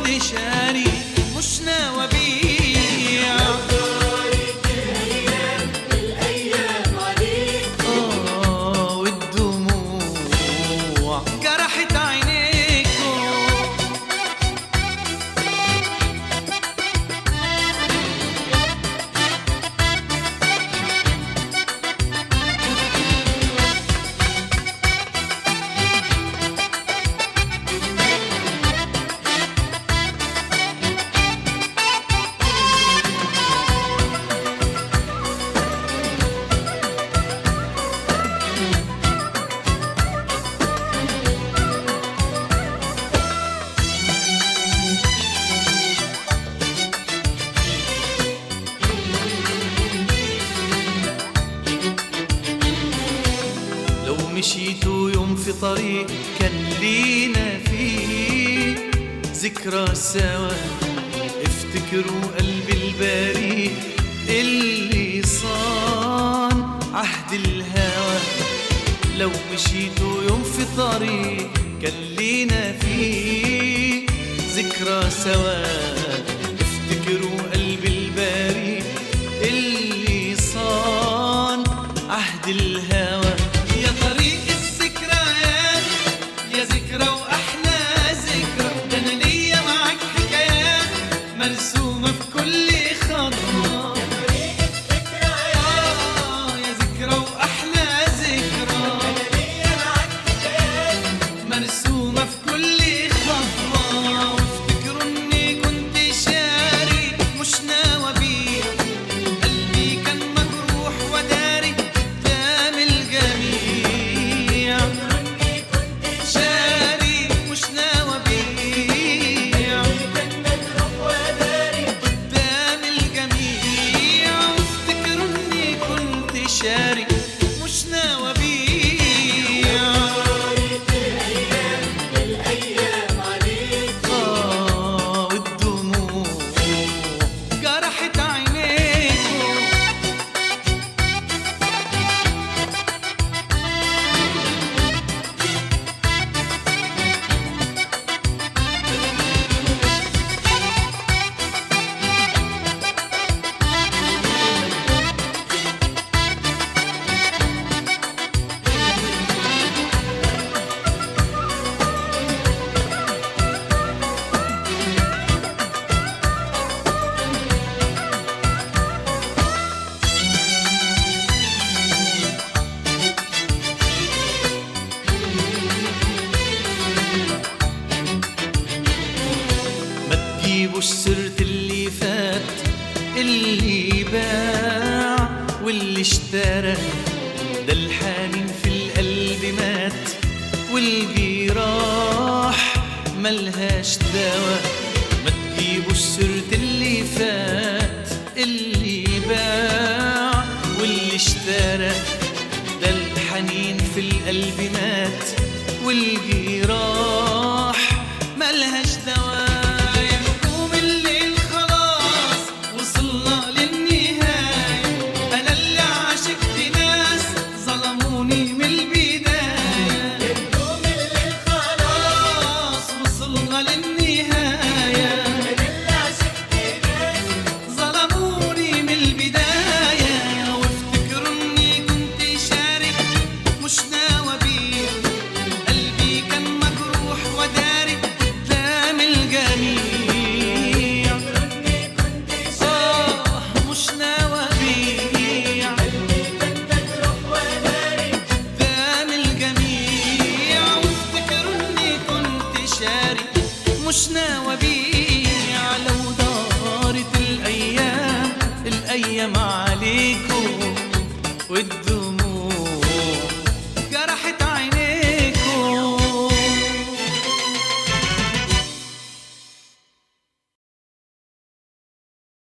كنت شاري مش ناوي أبيع. الأيام عليك والدموع جرحت عينيكم. لو مشيتوا يوم في طريق كان لينا فيه ذكرى سوا، افتكروا قلبي البريء اللي صان عهد الهوى. لو مشيتوا يوم في طريق كان لينا فيه ذكرى سوا، افتكروا قلبي البريء اللي صان عهد الهوى. يا طريق الذكريات يا ذكرى وأحلى ذكرى، ده أنا ليا معاك حكايات مرسومة في كل خطوة. يا طريق الذكريات يا ذكرى وأحلى ذكرى، أنا ليا معاك حكايات مرسومة في كل خطوة. وافتكروا إني كنت شاري مش ناوي أبيع، قلبي كان مجروح وداري قدام الجميع. إني كنت شاري مش ناوي أبيع كان مجروح وداري قدام الجميع. وافتكروا إني كنت شاري مش ناوي أبيع. الأيام عليك والدموع جرحت عينيكم. ما تجيبوش سيرة اللي فات، اللي باع واللي اشترى، ده الحنين في القلب مات والجراح ملهاش دوا. ما تجيبوش سيرة اللي فات، اللي باع واللي اشترى، ده الحنين في القلب مات والجراح ملهاش دوا. يا نجوم الليل خلاص وصلنا للنهاية، أنا اللي عاشقت ناس ظلموني من البداية. نجوم الليل خلاص وصلنا للنهاية، أنا اللي عشقت ناس ظلموني من البداية. وافتكروا إني كنت شارك مش ناوي أبيع، قلبي كان مجروح وداري قدام الجميع. إني كنت مش ناوي أبيع قلبي كان مجروح وداري قدام الجميع. وافتكروا إني كنت شاري مش ناوي أبيع. لو دارت الأيام عليكم